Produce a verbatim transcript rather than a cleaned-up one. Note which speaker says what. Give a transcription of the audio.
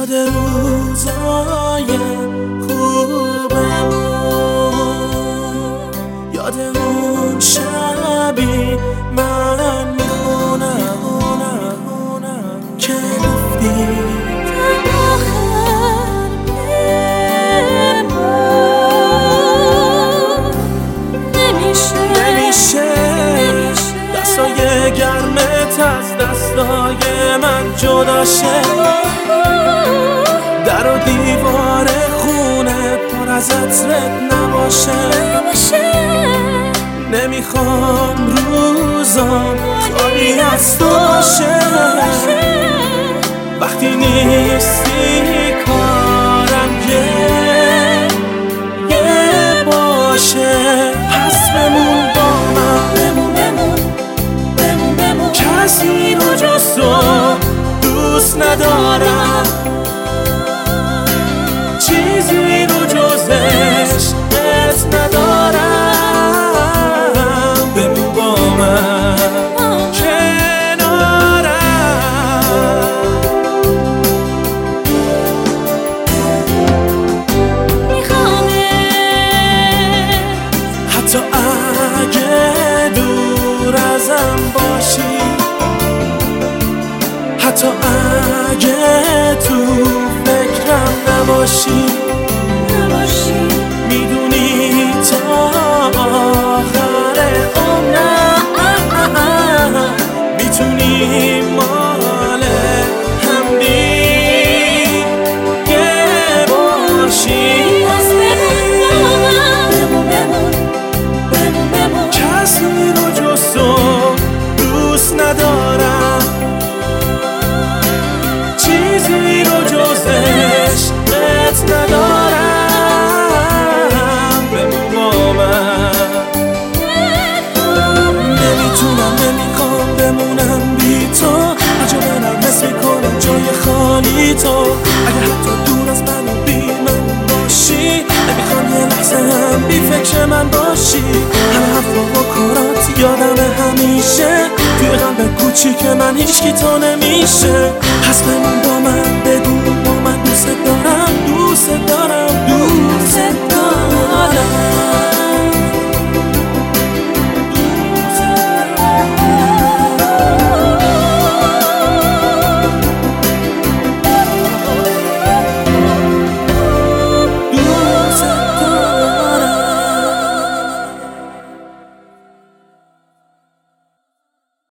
Speaker 1: یاد روزای خوبمون، یاد اون شبی من میخونم که گفتی دستای گرمت از دستای من جدا شه، در و دیوار خونه پر از عطرت نباشه. نمیخوام روزام خالی از تو باشه، وقتی نیستی کارم یه یه باشه. پس بمون با من، کسی رو جز تو دوست ندارم، چیزی رو جز عشقت ندارم. بمون با من کنارم،
Speaker 2: میخوامت
Speaker 1: حتی اگه دور ازم باشی، حتی اگه تو فکرم نباشی،
Speaker 2: نباشی.
Speaker 1: میدونی تا آخر عمرم میتونی مال هم دیگه باشی.
Speaker 2: پس بمون بمون بمون بمون،
Speaker 1: کسی رو جز تو دوست ندارم، چیزی رو جز عشقت ندارم. بمون با من، نمیتونم نمیخوام بمونم بی تو، اجا برم مثل کنم جای خالی تو. اگه حتی دور از من و بی من باشی، نمیخوام یه لحظه هم بی فکر من باشی. همه حرفا و کارات یادم همیشه، توی قلب کوچیک من هیچکی تو نمیشه. پس بمون با من، بگو با من دوست دارم، دوست